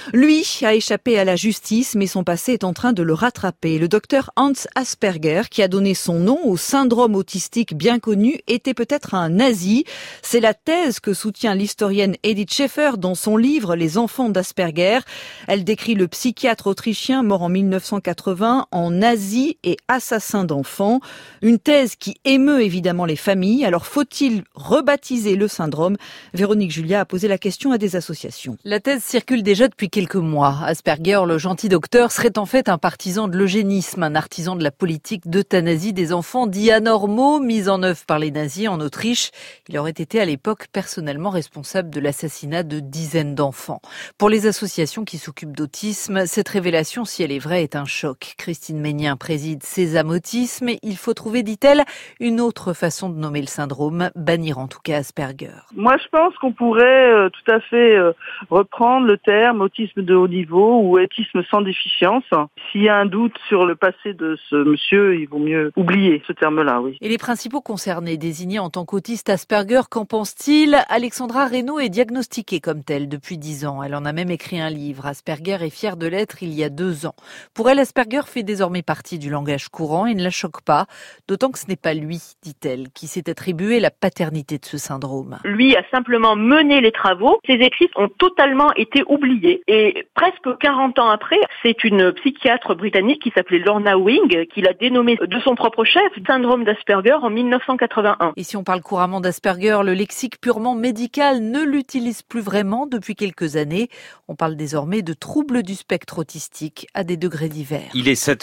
Lui a échappé à la justice, mais son passé est en train de le rattraper. Le docteur Hans Asperger, qui a donné son nom au syndrome autistique bien connu, était peut-être un nazi. C'est la thèse que soutient l'historienne Edith Schaeffer dans son livre « Les enfants d'Asperger ». Elle décrit le psychiatre autrichien mort en 1980 en nazi et assassin d'enfants. Une thèse qui émeut évidemment les familles. Alors faut-il rebaptiser le syndrome ? Véronique Julia a posé la question à des associations. La thèse circule déjà depuis quelques mois. Asperger, le gentil docteur, serait en fait un partisan de l'eugénisme, un artisan de la politique d'euthanasie des enfants dits anormaux, mise en œuvre par les nazis en Autriche. Il aurait été à l'époque personnellement responsable de l'assassinat de dizaines d'enfants. Pour les associations qui s'occupent d'autisme, cette révélation, si elle est vraie, est un choc. Christine Ménien préside Sésame Autisme. Il faut trouver, dit-elle, une autre façon de nommer le syndrome, bannir en tout cas Asperger. Moi, je pense qu'on pourrait tout à fait reprendre le terme autisme de haut niveau ou autisme sans déficience. S'il y a un doute sur le passé de ce monsieur, il vaut mieux oublier ce terme-là, oui. Et les principaux concernés désignés en tant qu'autistes Asperger, qu'en pense-t-il ? Alexandra Reynaud est diagnostiquée comme telle depuis 10 ans. Elle en a même écrit un livre. Asperger est fière de l'être il y a 2 ans. Pour elle, Asperger fait désormais partie du langage courant et ne la choque pas, d'autant que ce n'est pas lui, dit-elle, qui s'est attribué la paternité de ce syndrome. Lui a simplement mené les travaux. Ses écrits ont totalement été oubliés. Et presque 40 ans après, c'est une psychiatre britannique qui s'appelait Lorna Wing qui l'a dénommé de son propre chef, syndrome d'Asperger, en 1981. Et si on parle couramment d'Asperger, le lexique purement médical ne l'utilise plus vraiment depuis quelques années. On parle désormais de troubles du spectre autistique à des degrés divers. Il est 7